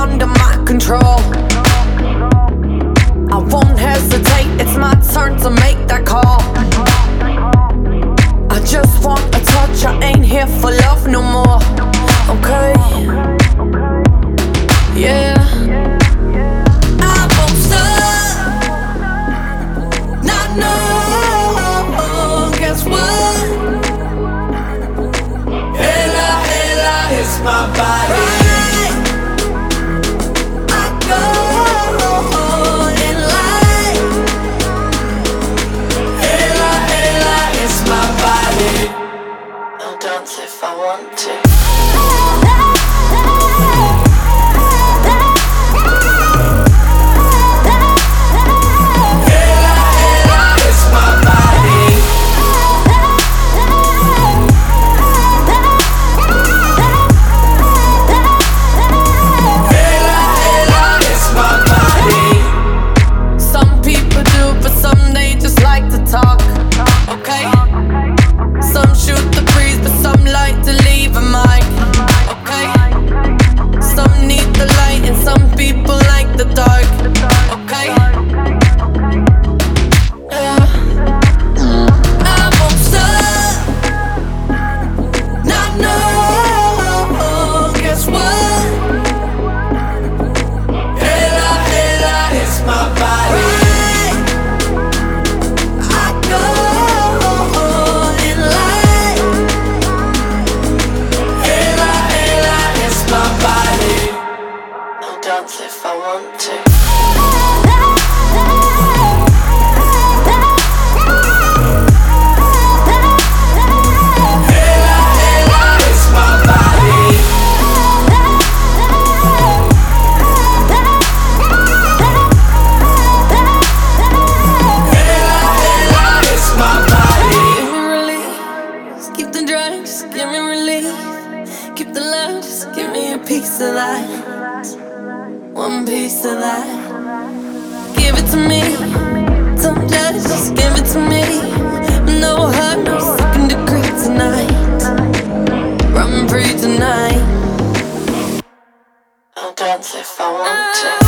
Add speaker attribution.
Speaker 1: under my control. I won't hesitate, it's my turn to make that call. I just want a touch, I ain't here for love no more. Okay, yeah. I won't stop, not no. Guess what? Ella, it's my body. I go in line. Ella, it's my body. I'll dance if I want to. Talk, okay? Some shoot the breeze, but some like to leave a mark, okay? Some need the light and some people like the dark, okay? Yeah. I won't stop, not no. Guess what? Ella, it's my body. Dance if I want to. Ella, it's my body. Ella, it's my body. Give me relief, keep the drugs, just give me relief. Keep the love, just give me a piece of that. One piece of that. Give it to me. Don't judge, just give it to me. No hurt, no second degree tonight. Run free tonight. I'll dance if I want to.